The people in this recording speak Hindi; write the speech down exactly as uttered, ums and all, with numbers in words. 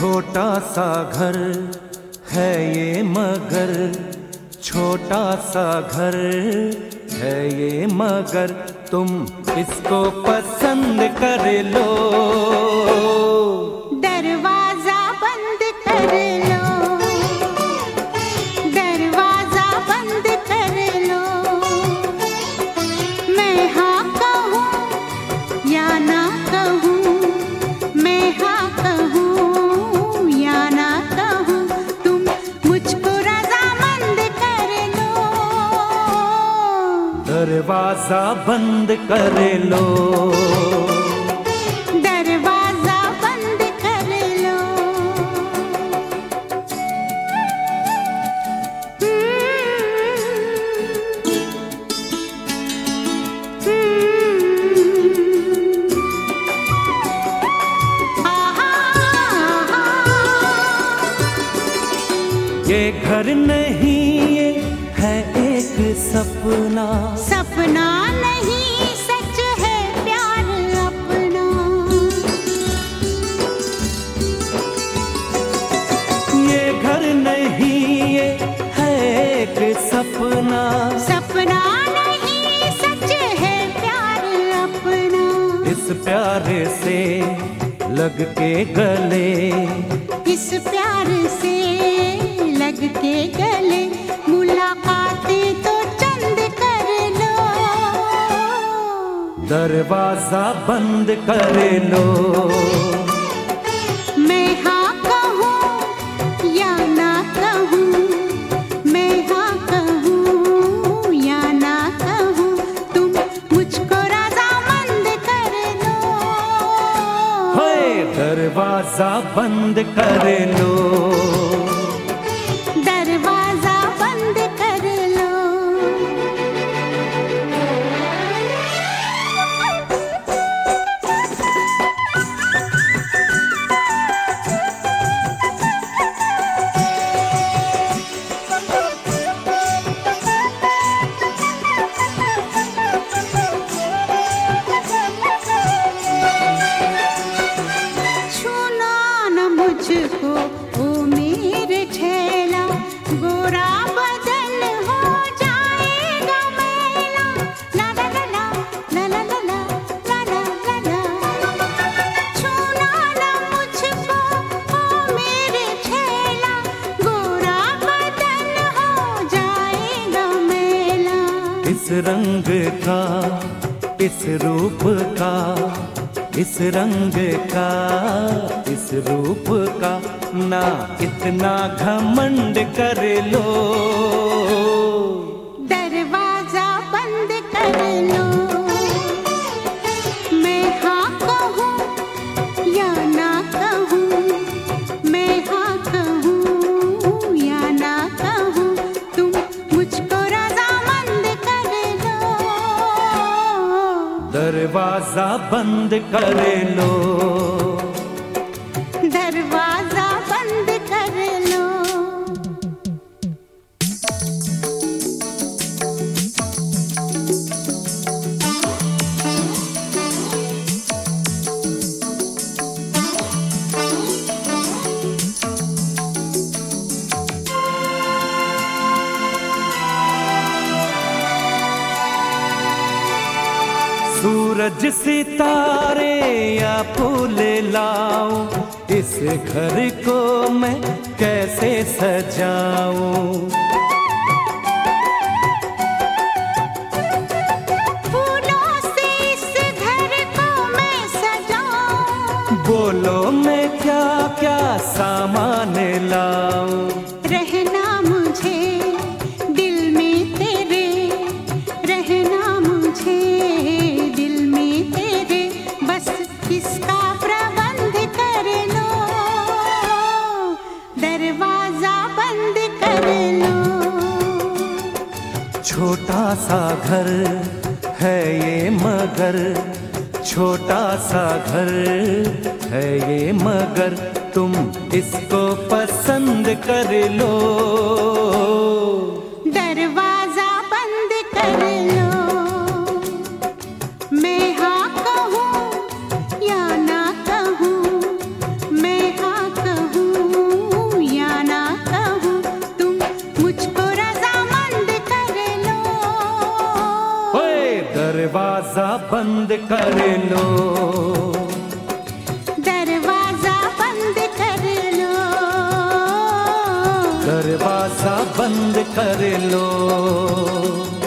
छोटा सा घर है ये मगर, छोटा सा घर है ये मगर, तुम इसको पसंद कर लो। दरवाजा बंद कर लो, दरवाजा बंद कर लो। मैं हाँ कहूँ या ना कहूँ, मैं हाँ कहूँ या ना कहूँ, तुम मुझको रज़ामंद कर लो। दरवाजा बंद कर लो, दरवाजा बंद कर लो। ये घर नहीं ये है एक सपना, सपना नहीं सच है प्यार अपना। ये घर नहीं ये है एक सपना, सपना नहीं सच है प्यार अपना। इस प्यार से लग के गले, इस प्यार से लग के गले, मुलाकातें तो चंद कर लो। दरवाजा बंद कर लो। मैं हाँ कहूँ या ना कहूँ, मैं हाँ कहूँ या ना कहूँ, तुम मुझको रज़ामंद कर लो। होए दरवाजा बंद कर लो, दरवाजा बंद कर लो। छूना न मुझको ओ मेरे ठेला, गोरा बदन हो जाएगा मैला। ला ला ला ला ला ला ला ला ला ला ला। छूना न मुझको ओ मेरे ठेला, गोरा बदन हो जाएगा मैला। इस रंग का इस रूप का, इस रंग का इस रूप का, ना इतना घमंड कर लो। दरवाजा बंद कर लो। मैं हाँ कहूँ या ना कहूँ, मैं हाँ कहूँ या ना कहूँ, तुम मुझको रज़ामंद कर लो। दरवाजा बंद कर लो, दरवाजा बंद कर लो। सूरज सितारे या फूल लाऊं, इस घर को मैं कैसे सजाऊं। फूलों से इस घर को मैं सजाऊं, बोलो मैं क्या क्या सामान लाऊं। रहना मुझे दिल में तेरे, रहना मुझे दिल में तेरे, बस इसका प्रबंध कर लो। दरवाजा बंद कर लो। छोटा सा घर है ये मगर, छोटा सा घर है ये मगर, तुम इसको पसंद कर लो। दरवाजा बंद कर लो। मैं हाँ कहूँ या ना कहूँ, मैं हाँ कहूँ बंद कर लो, दरवाजा बंद कर लो, दरवाजा बंद कर लो।